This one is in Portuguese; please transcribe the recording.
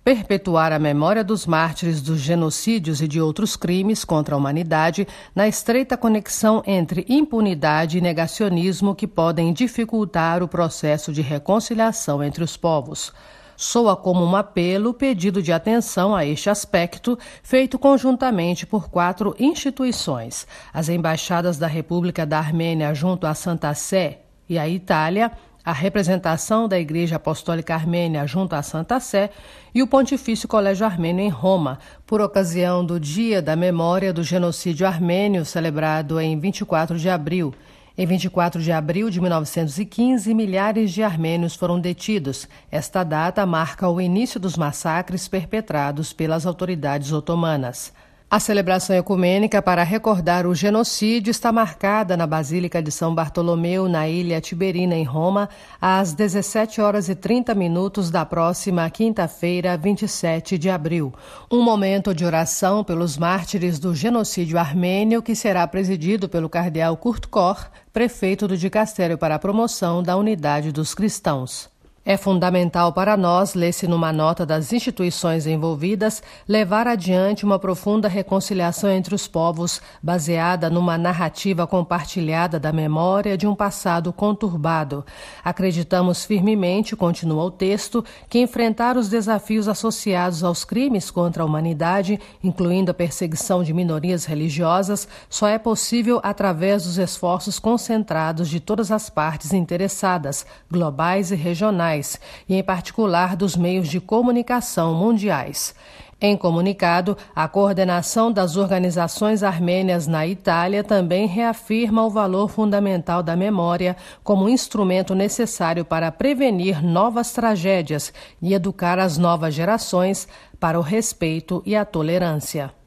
perpetuar a memória dos mártires dos genocídios e de outros crimes contra a humanidade na estreita conexão entre impunidade e negacionismo que podem dificultar o processo de reconciliação entre os povos. Soa como um apelo, pedido de atenção a este aspecto, feito conjuntamente por 4 instituições: as embaixadas da República da Armênia junto à Santa Sé e à Itália, a representação da Igreja Apostólica Armênia junto à Santa Sé e o Pontifício Colégio Armênio em Roma, por ocasião do Dia da Memória do Genocídio Armênio, celebrado em 24 de abril. Em 24 de abril de 1915, milhares de armênios foram detidos. Esta data marca o início dos massacres perpetrados pelas autoridades otomanas. A celebração ecumênica para recordar o genocídio está marcada na Basílica de São Bartolomeu, na Ilha Tiberina, em Roma, às 17h30 da próxima quinta-feira, 27 de abril. Um momento de oração pelos mártires do genocídio armênio que será presidido pelo cardeal Kurt Koch, prefeito do Dicastério para a Promoção da Unidade dos Cristãos. É fundamental para nós, lê-se numa nota das instituições envolvidas, levar adiante uma profunda reconciliação entre os povos, baseada numa narrativa compartilhada da memória de um passado conturbado. Acreditamos firmemente, continua o texto, que enfrentar os desafios associados aos crimes contra a humanidade, incluindo a perseguição de minorias religiosas, só é possível através dos esforços concentrados de todas as partes interessadas, globais e regionais, e em particular dos meios de comunicação mundiais. Em comunicado, a coordenação das organizações armênias na Itália também reafirma o valor fundamental da memória como instrumento necessário para prevenir novas tragédias e educar as novas gerações para o respeito e a tolerância.